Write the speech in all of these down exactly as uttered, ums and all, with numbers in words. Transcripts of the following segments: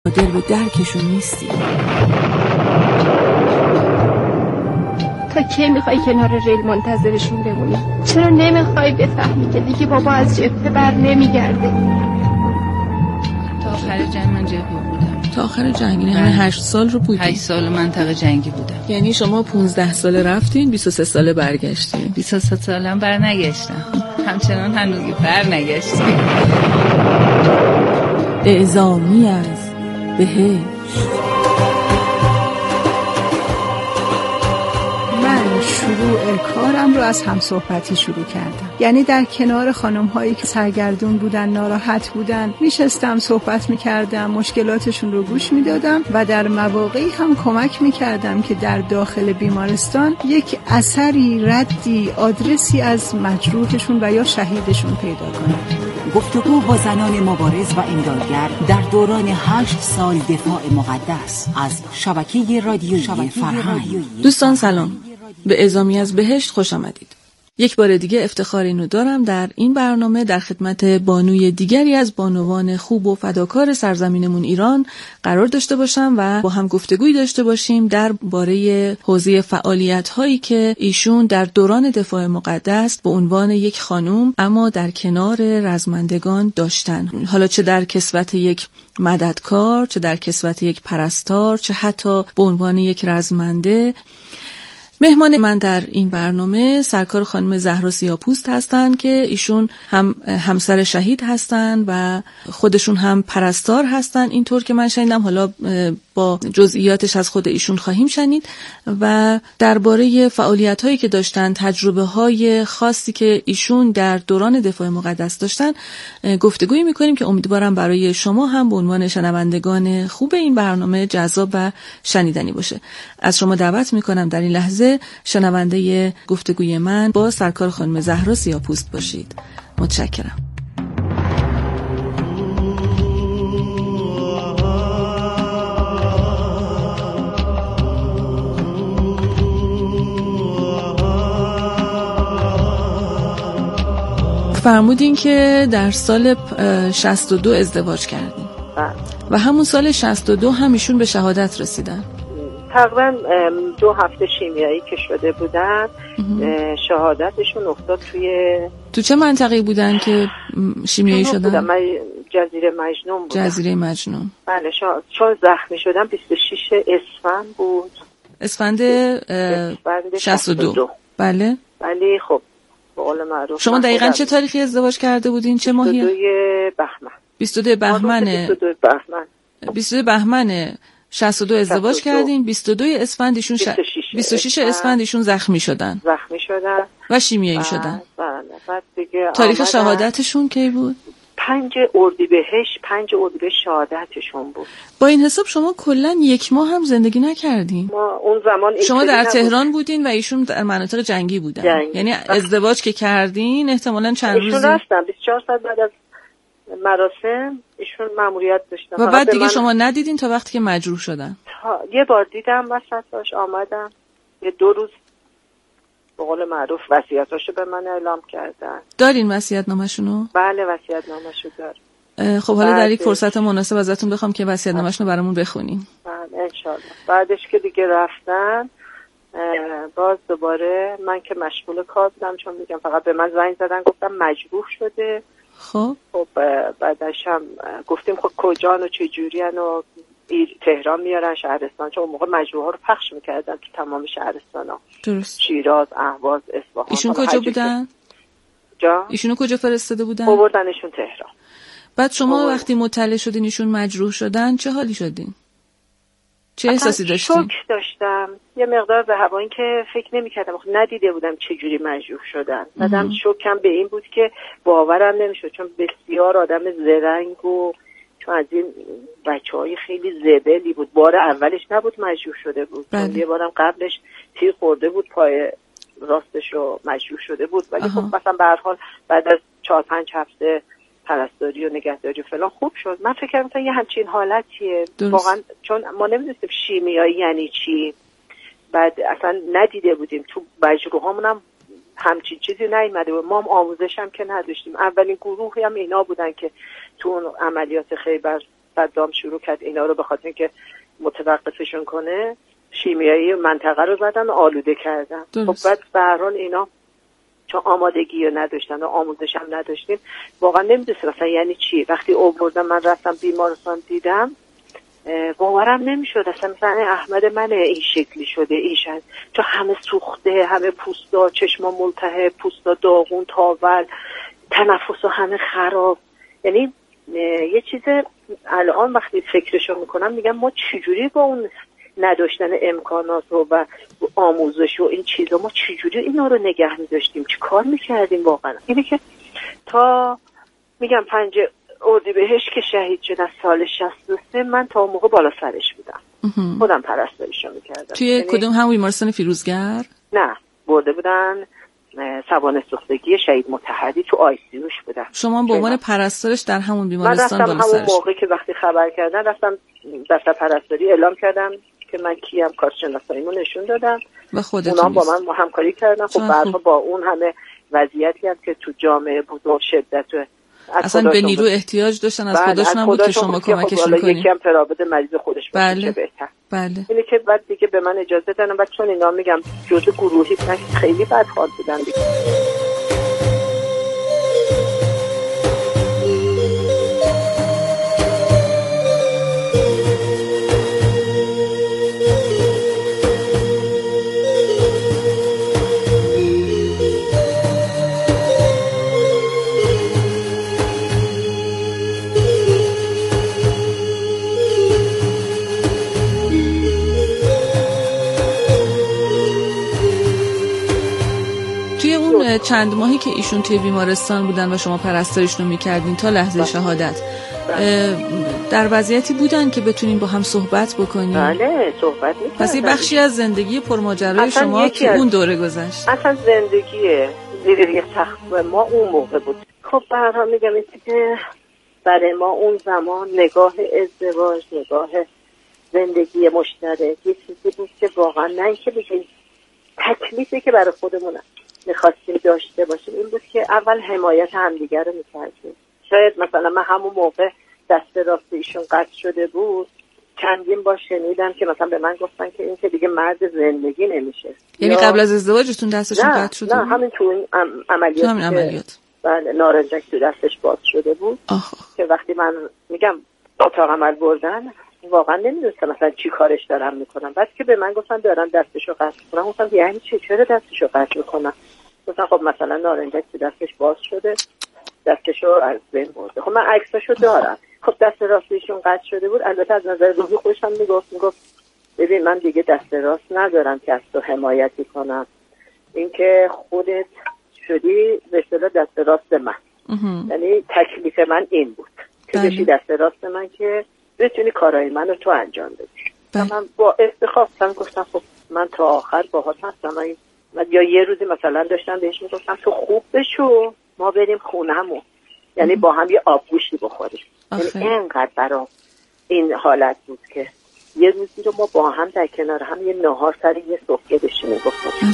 قادر به درکشون نیستی. تا کی میخوای کنار ریل منتظرشون بمونی؟ چرا نمیخوای بفهمی که دیگه بابا از جبهه بر نمیگرده؟ تا آخر جنگ من جبهه بودم. تا آخر جنگ یعنی همه هشت سال رو بودی؟ هشت سال منطقه جنگی بودم. یعنی شما پونزده ساله رفتین، بیست و سه ساله برگشتین؟ بیست و سه سالم بر نگشتم. همچنان هنوزی بر نگشتیم. اعزامی از بهشت. من شروع کارم رو از همصحبتی شروع کردم، یعنی در کنار خانم هایی که سرگردون بودن، ناراحت بودن، میشستم صحبت میکردم، مشکلاتشون رو گوش میدادم و در مواقعی هم کمک میکردم که در داخل بیمارستان یک اثری، ردی، آدرسی از مجروحشون و یا شهیدشون پیدا کنم. گفتگو با زنان مبارز و امدادگر در دوران هشت سال دفاع مقدس از شبکه رادیویی فرهنگ. دوستان سلام، به اعزامی از بهشت خوش آمدید. یک بار دیگه افتخار اینو دارم در این برنامه در خدمت بانوی دیگری از بانوان خوب و فداکار سرزمینمون ایران قرار داشته باشم و با هم گفتگوی داشته باشیم درباره حوزه فعالیت‌هایی که ایشون در دوران دفاع مقدس به عنوان یک خانم اما در کنار رزمندگان داشتن. حالا چه در کسوت یک مددکار، چه در کسوت یک پرستار، چه حتی به عنوان یک رزمنده. مهمان من در این برنامه سرکار خانم زهرا سیاه‌پوست هستند که ایشون هم همسر شهید هستند و خودشون هم پرستار هستند، اینطور که من شنیدم. حالا با جزئیاتش از خود ایشون خواهیم شنید و درباره فعالیت‌هایی که داشتن، تجربه‌های خاصی که ایشون در دوران دفاع مقدس داشتن گفتگویی می‌کنیم که امیدوارم برای شما هم به عنوان شنوندگان خوب این برنامه جذاب و شنیدنی باشه. از شما دعوت می‌کنم در این لحظه شنونده گفتگوی من با سرکار خانم زهرا سیاه‌پوست باشید. متشکرم. فرمودین که در سال شصت و دو ازدواج کردین و همون سال شصت و دو هم ایشون به شهادت رسیدن. تقریبا دو هفته شیمیایی که شده بودن شهادتشون افتاد. توی تو چه منطقه‌ای بودن که شیمیایی شدن؟ جزیره مجنون بودن. جزیره مجنون. بله، چون زخمی شدن بیست و شش اسفند بود. اسفند شصت و دو. بله. ولی خب به قول معروف شما دقیقاً چه تاریخی ازدواج کرده بودین؟ چه ماهی؟ بیست و دو بهمن. بیست و دو بهمن. بیست و دو بهمن. بیست و دو بهمن شصت و دو ازدواج شصت و دو. کردین. بیست و دو اسفند ایشون ش... بیست و شش اسفند ایشون زخمی شدن. زخمی شدن و شیمیایی شدن. بله. بعد دیگه تاریخ شهادتشون کی بود؟ پنج اردیبهشت، پنج اردیبهشت شهادتشون بود. با این حساب شما کلا یک ماه هم زندگی نکردین؟ ما اون زمان شما در تهران بودین و ایشون در مناطق جنگی بودن. جنگ. یعنی ازدواج که کردین احتمالاً چند روزی ایشون رفتن بیست و چهار ساعت بعد از مراسم ایشون مأموریت داشتن و بعد دیگه من... شما ندیدین تا وقتی که مجروح شدن؟ تا... یه بار دیدم وسطش آمدم، یه دو روز به قول معروف وصیتاشو به من اعلام کردن. دارین وصیت‌نامه‌شونو؟ بله وصیت‌نامه‌شو دارم. خب حالا در یک فرصت مناسب ازتون بخوام که وصیت‌نامه‌شون رو برامون بخونین. بله انشالله. بعدش که دیگه رفتن باز دوباره من که مشغول کار بودم، چون میگم فقط به من زنگ زدن گفتم مجروح شده. خب خب بعدش هم گفتیم خب کجان و چه جورین و تهران میارن شهرستان، چون اون موقع مجروح ها رو پخش میکردن تو تمام شهرستان ها. درست. شیراز، اهواز، اصفهان. ایشون کجا بودن؟ جا؟ ایشونو کجا فرستاده بودن؟ آوردنشون تهران. بعد شما آورد. وقتی مطلع شدین ایشون مجروح شدن چه حالی شدین؟ چه احساسی داشتین؟ شوک داشتم، یه مقدار به هوا، این که فکر نمی‌کردم، ندیده بودم چه جوری مجروح شدن. بعدم شوکم به این بود که باورم نمی‌شد، چون بسیار آدم زرنگ و چون از این بچه‌های خیلی زبلی بود. بار اولش نبود مجروح شده بود. بله. یه بارم قبلش تیر خورده بود پای راستش رو مجروح شده بود. ولی خب مثلا به هر حال بعد از چهار پنج هفته پرستاری و نگهداری و فلان خوب شد. من فکر کردم یه همچین حالتیه واقعا، چون ما نمی‌دونستیم شیمیایی یعنی چی. بعد اصلا ندیده بودیم تو مجروحامون هم همچین چیزی نیومده بود. ما هم آموزش هم که نداشتیم. اولین گروهی هم اینا بودن که تو اون عملیات خیبر صدام شروع کرد اینا رو به خاطر اینکه متوقفشون کنه شیمیایی منطقه رو زدن و آلوده کردن. خب بعد به هر حال اینا چون آمادگی رو نداشتن و آموزش هم نداشتیم واقعا نمیدونستم مثلا یعنی چی. وقتی آوردم من رفتم بیمارستان دیدم باورم نمیشد اصلا مثلا احمد من این شکلی شده این شد چون همه سوخته، همه پوستا چشما ملتهب، پوستا داغون، تاول، تنفس همه خراب. یعنی یه چیز الان وقتی فکرشو میکنم میگم ما چجوری با اون نداشتن امکانات و, و آموزش و این چیزا ما چجوری اینا رو نگه می‌داشتیم، چی کار می‌کردیم واقعا. اینه که تا میگم پنج اردیبهشت که شهید شد از سال شصت و سه من تا اون موقع بالا سرش بودم. خودم پرستاریشو می‌کردم. توی یعنی کدوم همون بیمارستان فیروزگر؟ نه، برده بودن سوانح سوختگی شهید متحدی تو آی سی یوش بودم. شما به عنوان پرستارش در همون بیمارستان بالا سرش؟ من رفتم همون موقع که وقتی خبر کردن رفتم دفتر پرستاری اعلام کردم که من کیم، کارت شناساییمو نشون دادم و خودتون اونا با من همکاری کردن. خب بعدها با اون همه وضعیتی هم که تو جامعه بود و شدت و اصلا به نیرو احتیاج داشتن از خودشون هم بود که شما کمکشون کنید. یکی هم ترابط مریض خودش بود. بله. بهتر. بله. اینه که بعد دیگه به من اجازه دادن و چون اینا میگم جزء گروهی بودن خیلی بدحال بودن دیگه. چند ماهی که ایشون توی بیمارستان بودن و شما پرستاریشون رو میکردین تا لحظه شهادت در وضعیتی بودن که بتونین با هم صحبت بکنین؟ بله صحبت میکردن. پس یه بخشی از زندگی پرماجرای شما که اون دوره گذشت. اصلا زندگی زیر سقف ما اون موقع بود. خب به هر حال میگم این که برای ما اون زمان نگاه ازدواج، نگاه زندگی مشترک یه چیزی بود که واقعا نه اینکه بگیم تکلیفی که برای خودمون میخواستیم داشته باشیم این بود که اول حمایت همدیگر رو میکردیم. شاید مثلا من همون موقع دست راست ایشون قطع شده بود چندین بار شنیدم که مثلا به من گفتن که این که دیگه مرد زندگی نمیشه. یعنی قبل از ازدواجتون دستشون قطع شده نه بود؟ نه همین تو این عملیات همین عملیات بله نارنجک تو دستش باز شده بود. آخ. که وقتی من میگم اتاق عمل بردن واقعا نمیدونستم مثلا چی کارش دارم میکنم. بعد که به من گفتن دارن دستشو قطع میکنن گفتم یعنی چی چرا دستشو قطع میکنن؟ گفتن خب مثلا نارنجک تو دستش باز شده دستشو از بین برده. خب من عکساشو دارم. خب دست راستیشون قطع شده بود. البته از نظر روحی خودش هم میگفت میگفت ببین من دیگه دست راست ندارم که از تو حمایتی کنم، اینکه خودت شدی به اصطلاح دست راست من. یعنی تکلیف من این بود که بشی دست راست من که بتونی کارهای من رو تو انجام بدی. من با افتخار گفتم خب من تا آخر باهات هستم. من یا یه روزی مثلا داشتم بهش میگفتم تو خوب بشو ما بریم خونه‌مون، یعنی با هم یه آبگوشتی بخوریم. یعنی اینقدر برام این حالت بود که یه روزی رو ما با هم در کنار هم یه نهار سر یه سفره بشینیم بخوریم.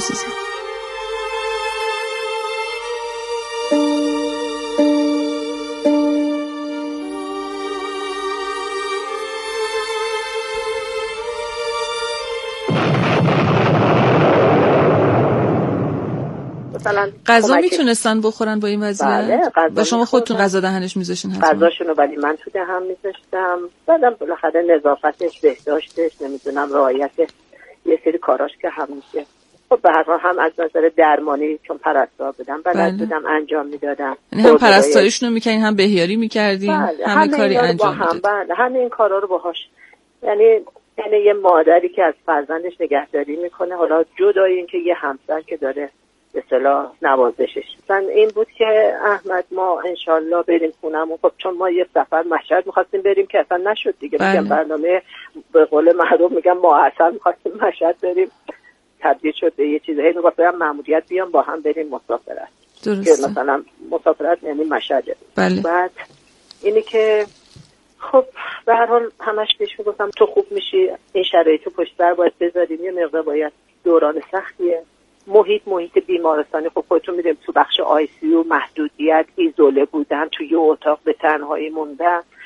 غذا میتونستن بخورن با این وضعیت؟ بله و شما خودتون غذا دهنش میذاشین حتما؟ غذاشونو ولی من تو دهنم میذاشتم. بعدم بالاخره نظافتش، بهداشتش، نمیدونم رعایت یه سری کاراش که هم میشه. خب به هر حال هم از نظر درمانی چون پرستار بودم بلد بودم انجام میدادم. یعنی هم پرستاریشون رو میکنین هم بهیاری میکردین؟ بله. همه, همه کاری انجام میدادین؟ بله همه این کارا رو باهاش. یعنی یعنی یه مادری که از فرزندش نگهداری میکنه، حالا جدای این که یه همسر که داره به اصطلاح نوازشش. مثلا این بود که احمد ما انشالله بریم خونمون. خب چون ما یه سفر مشهد میخواستیم بریم که اصلا نشد دیگه. بله. میگم برنامه به قول معروف میگم ما اصلا میخواستیم مشهد بریم تبدیل شد به یه چیزی. میگفتم ماموریت بیام با هم بریم مسافرت. درسته. که مثلا مسافرت یعنی مشهده. بله. بعد اینی که خب به هر حال همش بهش میگفتم تو خوب میشی، این شرایطو پشت سر باید بذاریم، یه مقدار باید دوران سختیه. محیط محیط بیمارستانی خب خودتون میدونید تو بخش آی سی یو محدودیت، ایزوله بودن، توی یه اتاق به تنهایی موندن،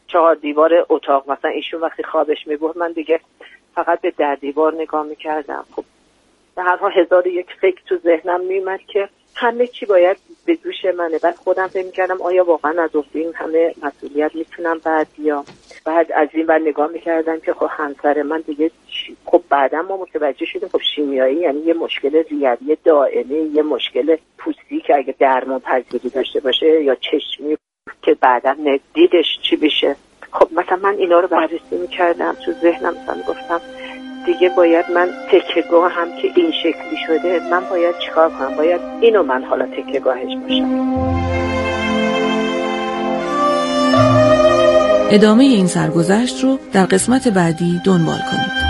چهار دیوار اتاق، مثلا ایشون وقتی خوابش میبرد من دیگه فقط به در دیوار نگاه میکردم. خب به هر حال هزار یک فکر تو ذهنم میومد که همه چی باید به دوش منه. بعد خودم فکر میکردم آیا واقعا از این همه مسئولیت میتونم بعد یا بعد از این بعد نگاه میکردم که خب همسر من دیگه خب بعدا ما متوجه شدیم خب شیمیایی یعنی یه مشکل ریوی دائمی، یه مشکل پوستی که اگه درمان پذیری داشته باشه یا چشمی که بعدا دیدش چی بشه. خب مثلا من اینا رو بررسی میکردم تو ذهنم، مثلا گفتم دیگه باید من تکیه‌گاه هم که این شکلی شده من باید چیکار کنم، باید اینو من حالا تکیه‌گاهش باشم. ادامه این سرگذشت رو در قسمت بعدی دنبال کنید.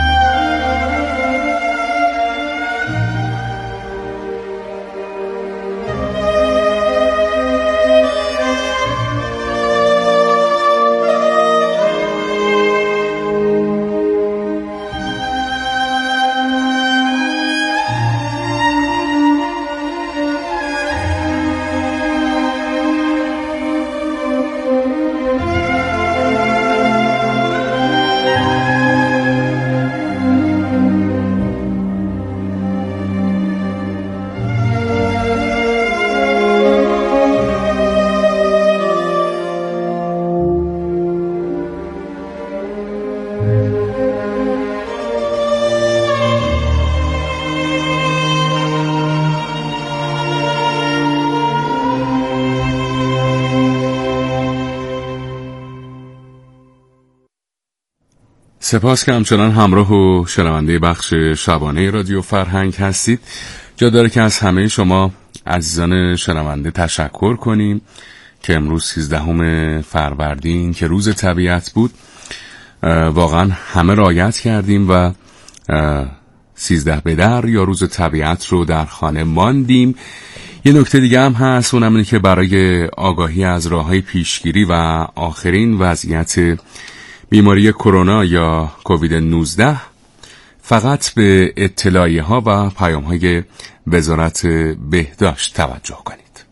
سپاس که همچنان همراه و شنونده بخش شبانه رادیو فرهنگ هستید. جا داره که از همه شما عزیزان شنونده تشکر کنیم که امروز سیزدهم فروردین که روز طبیعت بود واقعا همه رعایت کردیم و سیزده بدر یا روز طبیعت رو در خانه ماندیم. یه نکته دیگه هم هست، اونم اینه که برای آگاهی از راه‌های پیشگیری و آخرین وضعیت بیماری کرونا یا کووید نوزده فقط به اطلاعیه ها و پیام های وزارت بهداشت توجه کنید.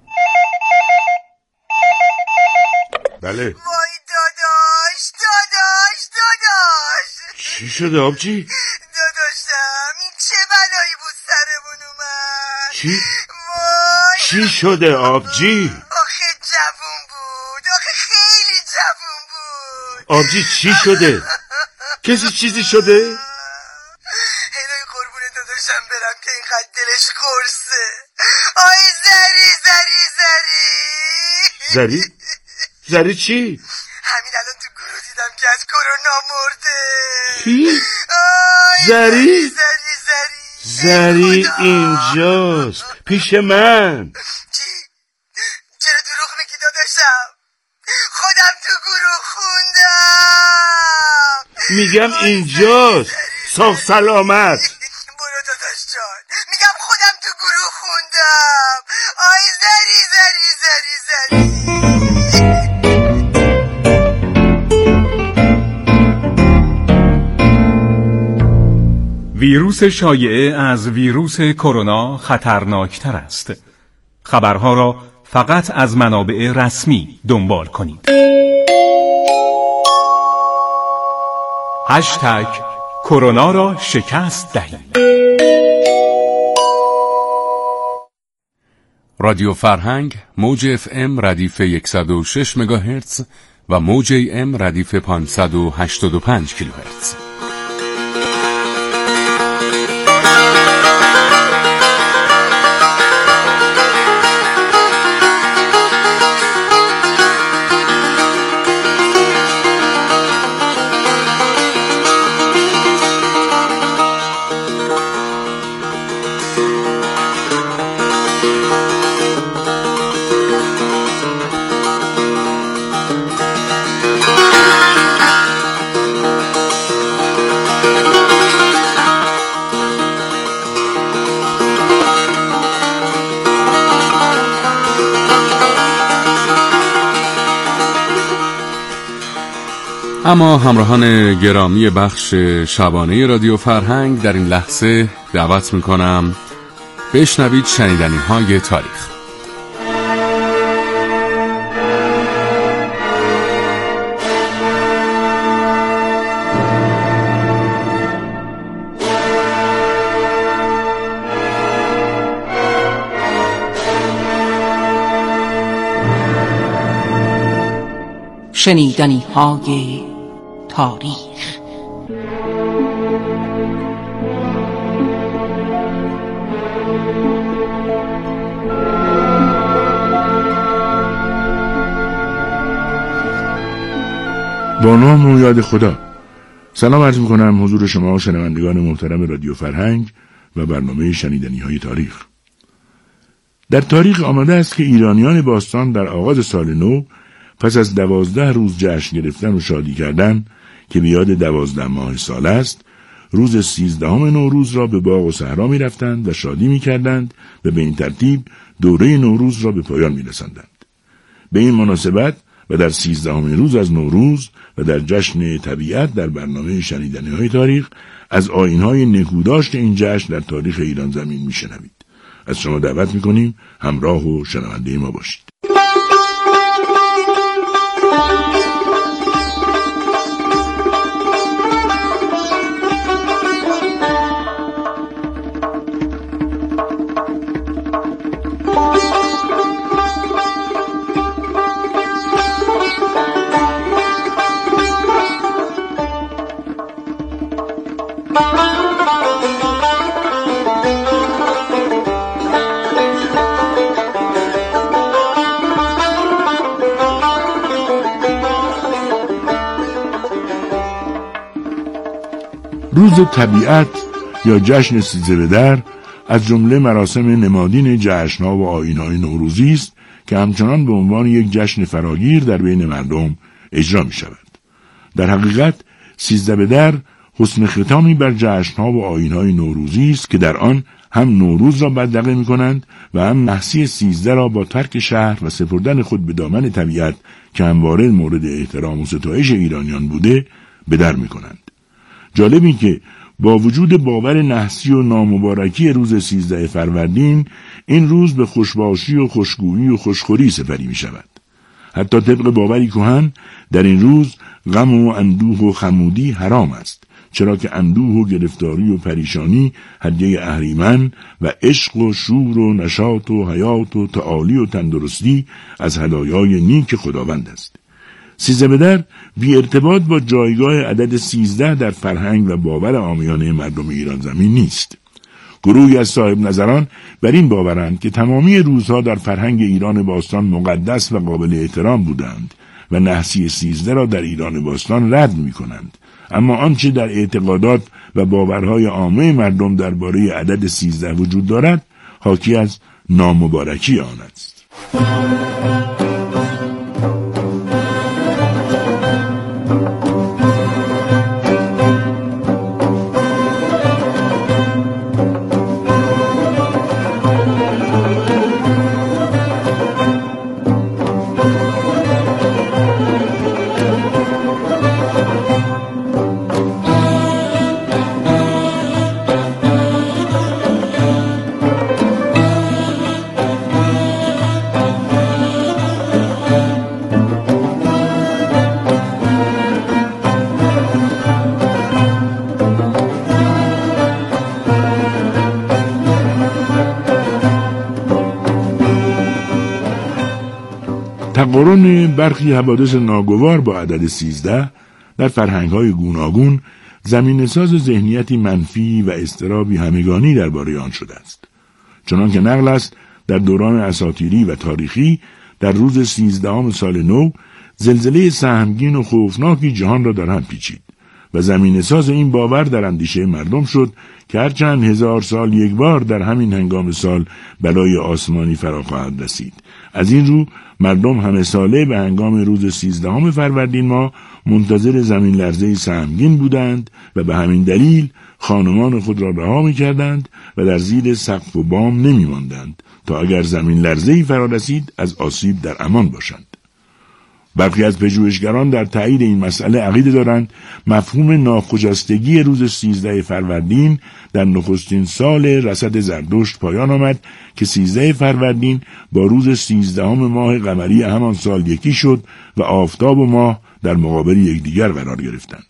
بله. وای داداش داداش داداش چی شده آبجی؟ داداشم این چه بلایی بود سرمون اومد. چی؟ وای چی شده آبجی؟ آخه جوون بود، آخه خیلی جوون بود. آبجی چی شده؟ کسی چیزی شده؟ هیلای قربون داداشم برم که اینقدر دلش قرصه. آی زری زری زری زری؟ زری چی؟ همین الان تو گروه دیدم که از کرونا مرده. کی؟ آی زری؟ زری زری زری اینجاست پیش من. چی؟ چرا دروغ میگی داداشم؟ خودم تو گروه خوندم. میگم اینجاست صاف سلامت. برو داداش جان، میگم خودم تو گروه خوندم. آی زری زری زری زری. ویروس شایعه از ویروس کرونا خطرناکتر است. خبرها را فقط از منابع رسمی دنبال کنید. هشتگ کرونا را شکست دهید. رادیو فرهنگ موج اف ام ردیف صد و شش مگاهرتز و موج ای ام ردیف پانصد و هشتاد و پنج کیلوهرتز. اما همراهان گرامی بخش شبانه رادیو فرهنگ، در این لحظه دعوت میکنم بشنوید شنیدنی های تاریخ. شنیدنی های تاریخ. با نام و یاد خدا. سلام عرض میکنم حضور شما شنوندگان محترم رادیو فرهنگ و برنامه شنیدنی های تاریخ. در تاریخ آمده است که ایرانیان باستان در آغاز سال نو پس از دوازده روز جشن گرفتن و شادی کردن که به یاد دوازده ماه سال است، روز سیزدهم نوروز را به باغ و صحرا می رفتند و شادی می کردند و به این ترتیب دوره نوروز را به پایان می رساندند. به این مناسبت و در سیزدهمین روز از نوروز و در جشن طبیعت در برنامه شنیدنی‌های تاریخ از آیین‌های نکوداشت این جشن در تاریخ ایران زمین می‌شنوید. از شما دعوت می‌کنیم همراه و شنونده ما باشید. روز طبیعت یا جشن سیزده بدر از جمله مراسم نمادین جشن‌ها و آیین‌های نوروزی است که همچنان به عنوان یک جشن فراگیر در بین مردم اجرا می‌شود. در حقیقت سیزده بدر حسن ختامی بر جشن‌ها و آیین‌های نوروزی است که در آن هم نوروز را بدرقه می‌کنند و هم نحسی سیزده را با ترک شهر و سپردن خود به دامن طبیعت که همواره مورد احترام و ستایش ایرانیان بوده به در می‌کنند. جالب این که با وجود باور نحسی و نامبارکی روز سیزده فروردین، این روز به خوشباشی و خوشگویی و خوشخوری سپری می شود. حتی طبق باوری کهن در این روز غم و اندوه و خمودی حرام است، چرا که اندوه و گرفتاری و پریشانی هدیه اهریمن و عشق و شور و نشاط و حیات و تعالی و تندرستی از هدایای نیک خداوند است. سیزده بدر بی ارتباط با جایگاه عدد سیزده در فرهنگ و باور عامیانه مردم ایران زمین نیست. گروهی از صاحب نظران بر این باورند که تمامی روزها در فرهنگ ایران باستان مقدس و قابل احترام بودند و نحسی سیزده را در ایران باستان رد می کنند. اما آنچه در اعتقادات و باورهای عامه مردم درباره عدد سیزده وجود دارد حاکی از نامبارکی آن است. تقارن برخی حوادث ناگوار با عدد سیزده در فرهنگ‌های گوناگون زمینه‌ساز ذهنیتی منفی و اضطرابی همگانی درباره آن شده است. چنانکه نقل است در دوران اساطیری و تاریخی در روز سیزدهم سال نو زلزله سهمگین و خوفناکی جهان را در هم پیچید و زمینه‌ساز این باور در اندیشه مردم شد که هر چند هزار سال یک بار در همین هنگام سال بلای آسمانی فرا خواهد رسید. از این رو مردم همه ساله به هنگام روز سیزدهم فروردین ماه منتظر زمین لرزه‌ای سهمگین بودند و به همین دلیل خانمان خود را رها می‌کردند و در زیر سقف و بام نمی‌ماندند تا اگر زمین لرزه‌ای فرا رسید از آسیب در امان باشند. برخی از پژوهشگران در تایید این مسئله عقیده دارند مفهوم ناخجستگی روز سیزده فروردین در نخستین سال رصد زردشت پایان آمد که سیزده فروردین با روز سیزدهم ماه قمری همان سال یکی شد و آفتاب و ماه در مقابل یکدیگر قرار گرفتند.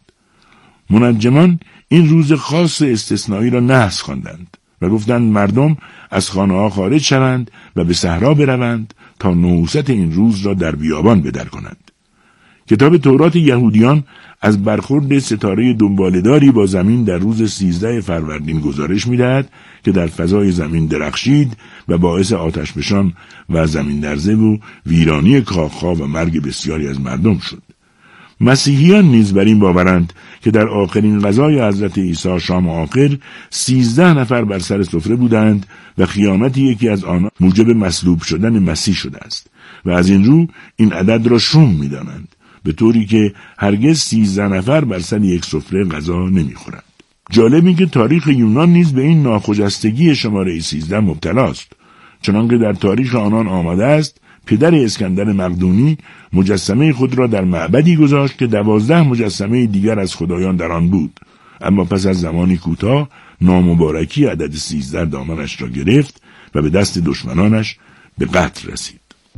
منجمان این روز خاص استثنایی را نحس خواندند و گفتند مردم از خانه‌ها خارج شوند و به صحرا بروند تا نحوست این روز را در بیابان بدر کنند. کتاب تورات یهودیان از برخورد ستاره دنباله‌داری با زمین در روز سیزده فروردین گزارش می‌دهد که در فضای زمین درخشید و باعث آتشفشان و زمین لرزه و ویرانی کاخ‌ها و مرگ بسیاری از مردم شد. مسیحیان نیز بر این باورند که در آخرین غذای حضرت عیسی شام آخر سیزده نفر بر سر سفره بودند و قیامت یکی از آنها موجب مصلوب شدن مسیح شده است و از این رو این عدد را شوم می‌دانند، به طوری که هرگز سیزده نفر بر سر یک سفره غذا نمی‌خورند. جالب این که تاریخ یونان نیز به این ناخجستگی شماره سیزده مبتلاست، چنانکه در تاریخ آنان آمده است پدر اسکندر مقدونی مجسمه خود را در معبدی گذاشت که دوازده مجسمه دیگر از خدایان در آن بود، اما پس از زمانی کوتاه نامبارکی عدد سیزده دامنش را گرفت و به دست دشمنانش به قتل رسید.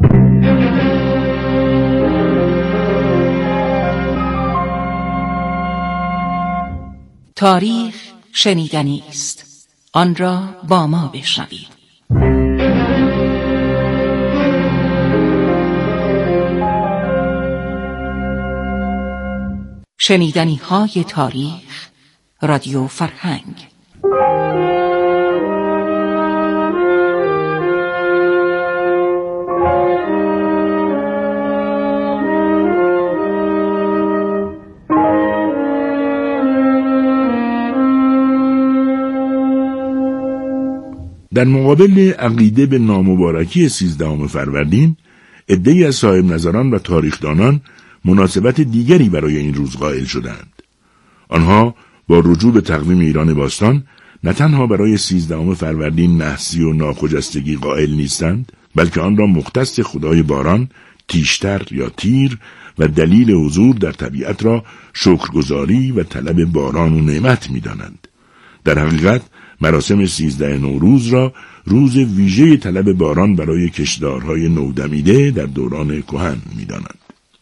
تاریخ شنیدنی است، آن را با ما بشنوید. شنیدنی های تاریخ، رادیو فرهنگ. در مقابل عقیده به نامبارکی سیزدهم فروردین، عده‌ای از صاحب نظران و تاریخدانان مناسبت دیگری برای این روز قائل شدند. آنها با رجوع به تقویم ایران باستان نه تنها برای سیزدهم فروردین نحسی و ناخجستگی قائل نیستند، بلکه آن را مختص خدای باران، تیشتر یا تیر و دلیل حضور در طبیعت را شکرگزاری و طلب باران و نعمت می‌دانند. در حقیقت مراسم سیزده نوروز را روز ویژه طلب باران برای کشتارهای نودمیده در دوران کهن می‌دانند.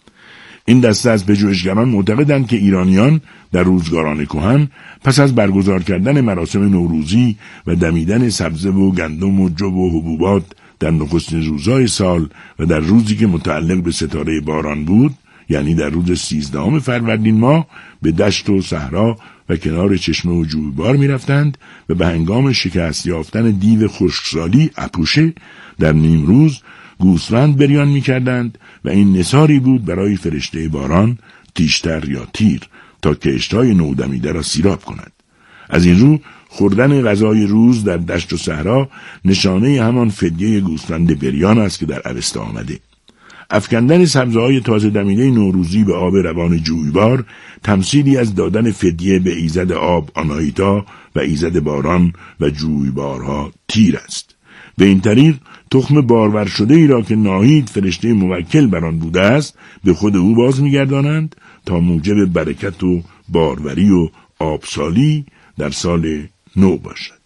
این دسته از پژوهشگران معتقدند که ایرانیان در روزگاران کهن پس از برگزار کردن مراسم نوروزی و دمیدن سبزه و گندم و جو و حبوبات در نخستین روزهای سال و در روزی که متعلق به ستاره باران بود، یعنی در روز سیزدهم فروردین ماه، به دشت و صحرا و کنار چشمه و جویبار می رفتند و به هنگام شکست یافتن دیو خشکسالی اپوشه در نیم روز گوسفند بریان می کردند و این نثاری بود برای فرشته باران، تیشتر یا تیر، تا کشت‌های نودمیده را سیراب کند. از این رو خوردن غذای روز در دشت و صحرا نشانه همان فدیه گوسفند بریان است که در اوستا آمده. افکندن سبزه‌های تازه دمیده نوروزی به آب روان جویبار تمثیلی از دادن فدیه به ایزد آب آناهیتا و ایزد باران و جویبارها تیر است. به این طریق تخم بارور شده ای را که ناهید فرشته موکل بر آن بوده است به خود او باز می‌گردانند تا موجب برکت و باروری و آبسالی در سال نو باشد.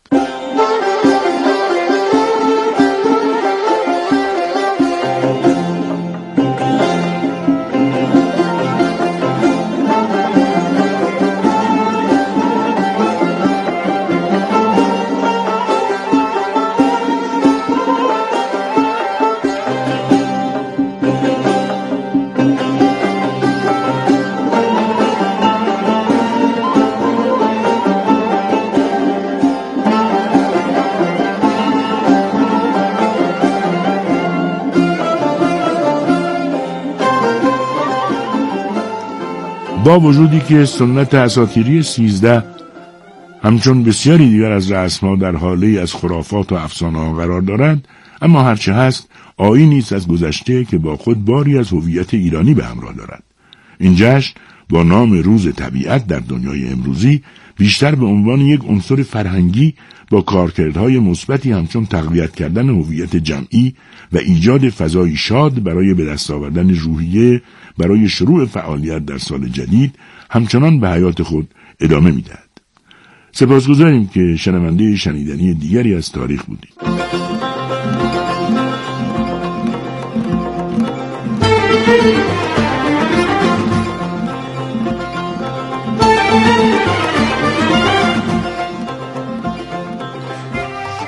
با وجودی که سنت اساطیری سیزده همچون بسیاری دیگر از رسم‌ها در حاله از خرافات و افسانه‌ها قرار دارد، اما هرچه هست آیینی است از گذشته که با خود باری از هویت ایرانی به همراه دارد. این جشن با نام روز طبیعت در دنیای امروزی بیشتر به عنوان یک عنصر فرهنگی با کارکردهای مثبتی همچون تقویت کردن هویت جمعی و ایجاد فضایی شاد برای به دست آوردن روحیه برای شروع فعالیت در سال جدید همچنان به حیات خود ادامه می‌دهد. سپاسگزاریم که شنونده شنیدنی دیگری از تاریخ بودید.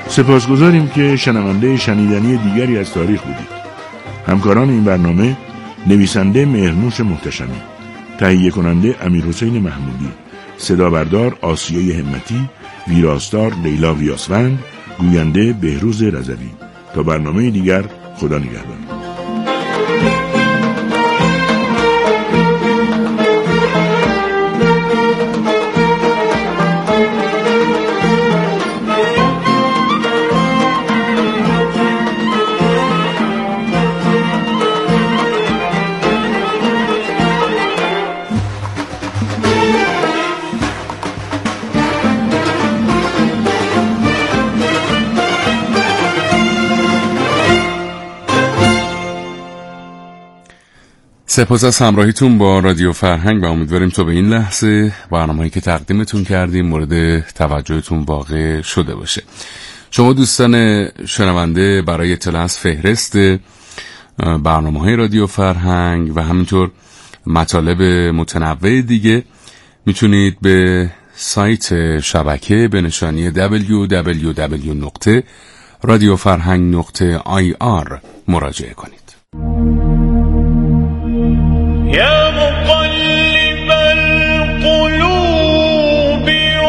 سپاسگزاریم که شنونده شنیدنی دیگری از تاریخ بودید. همکاران این برنامه نویسنده مهرنوش محتشمی، تهیه کننده امیرحسین محمودی، صدا بردار آسیای همتی، ویراستار لیلا ویاسوند، گوینده بهروز رضوی. تا برنامه دیگر، خدا نگهدار. سپاس از همراهیتون با رادیو فرهنگ و امیدواریم تا به این لحظه برنامه‌ای که تقدیمتون کردیم مورد توجهتون واقع شده باشه. شما دوستان شنونده برای اطلاع از فهرست برنامه‌های رادیو فرهنگ و همینطور مطالب متنوع دیگه میتونید به سایت شبکه به نشانی دبلیو دبلیو دبلیو نقطه رادیو فرهنگ نقطه آی آر مراجعه کنید. يا مقلب القلوب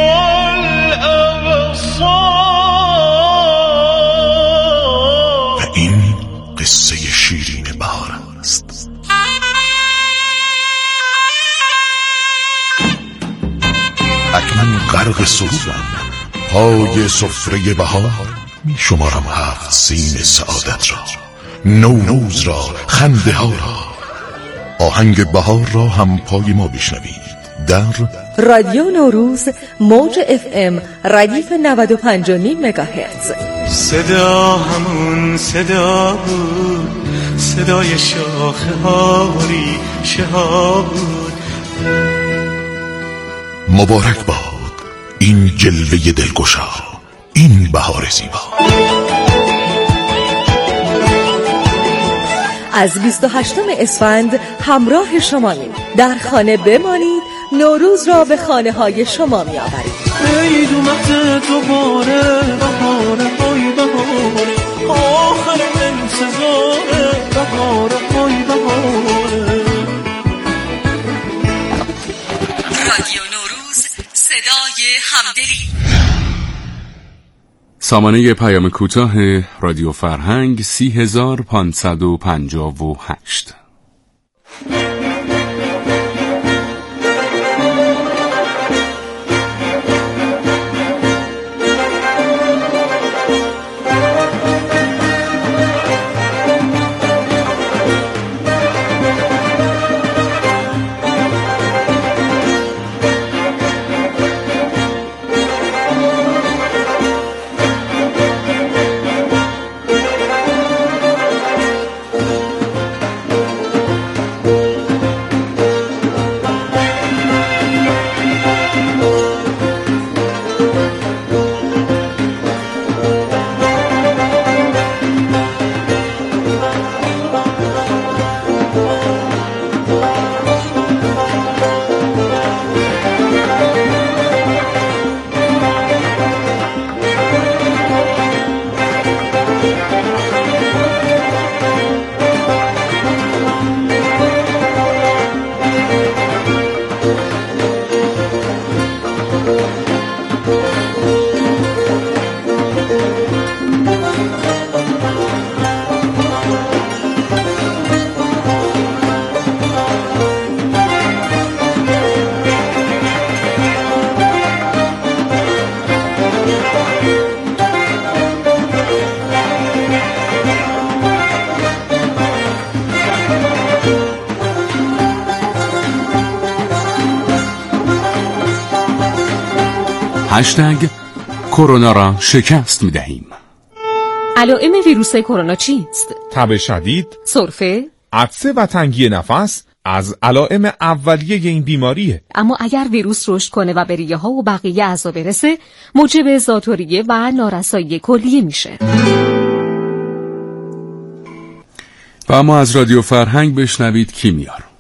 والأبصار. و این قصه شیرین بهار است. اکنون غرق سرورم، پای سفره بهار می شمارم هفت سین سعادت را، نوروز را، خنده ها را. آهنگ بهار را هم پای ما بشنوید در رادیو نوروز موج اف ام ردیف نود و پنج و نیم مگاهرتز. صدا همون صدا بود، صدای شاخه ها ریشه ها بود. مبارک باد این جلوه دلگشا، این بهار زیبا. از بیست و هشتم اسفند همراه شماییم. در خانه بمانید، نوروز را به خانه های شما می آورید. عید اومد دوباره، بهاره های بهاره، آخر انتظاره، بهاره های بهاره. رادیو نوروز، صدای همدلی. سامانه پیام کوتاه رادیو فرهنگ سی هزار پانصد و پنجاه و هشت. هشتگ کرونا را شکست می‌دهیم. علائم ویروس کرونا چیست؟ تب شدید، سرفه، عطسه و تنگی نفس از علائم اولیه این بیماریه. اما اگر ویروس رشد کنه و به ریه ها و بقیه اعضا برسه، موجب ذات‌الریه و نارسایی کلیه میشه. و اما از رادیو فرهنگ بشنوید کیمیار.